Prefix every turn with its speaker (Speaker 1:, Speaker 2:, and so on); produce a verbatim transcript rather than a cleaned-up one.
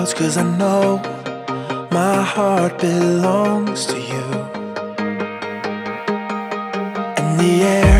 Speaker 1: clouds, 'cause I know my heart belongs to you. And the air